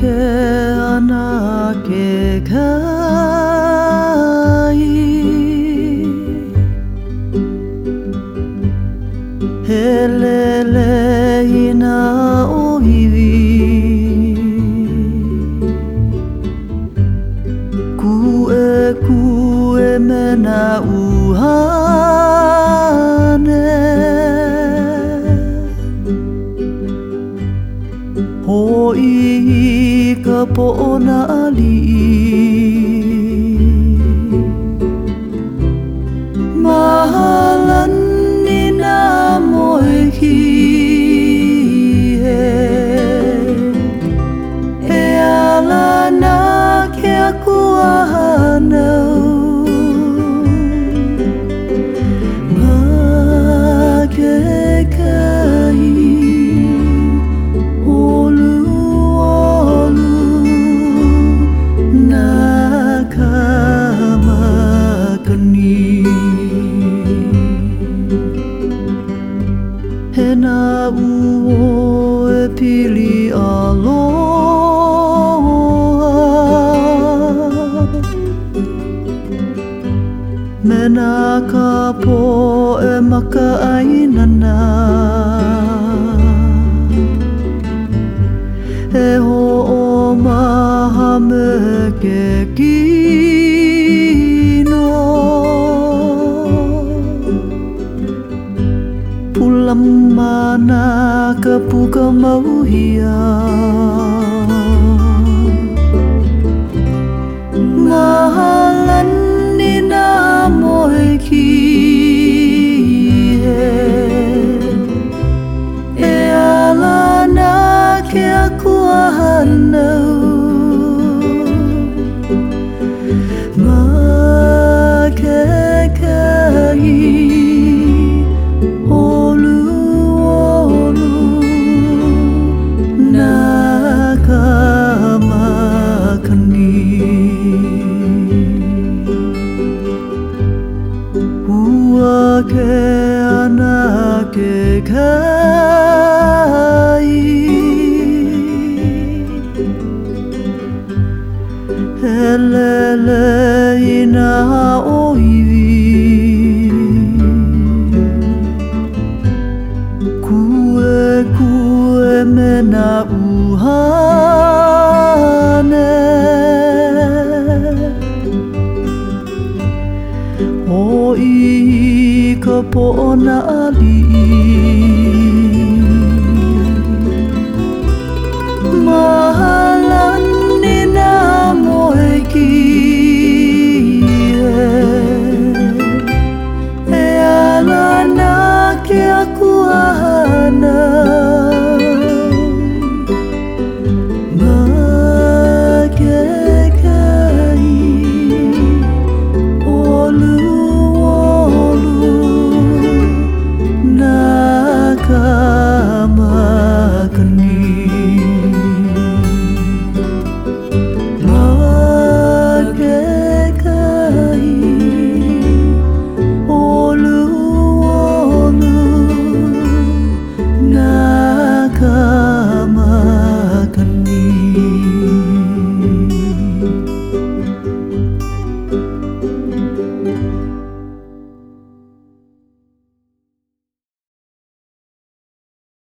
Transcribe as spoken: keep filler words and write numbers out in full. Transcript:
ke ana ke kai helele ina oivi ku e ku e mena uhane hoi ka po'ona ali mahalan ni na moe ki he e ala na ke aku ahanau ma ke kai Hena uo e pili aloha Mena ka po e maka ainana E ho o maha me ke kino Pulamana ka puka mauhia Mahalan ni na moe ki he E ala na ke aku ahanau Ma ke kai ke ana ke kai helele ina oivi kue kue mena uhane hoi ka po'ona ali maha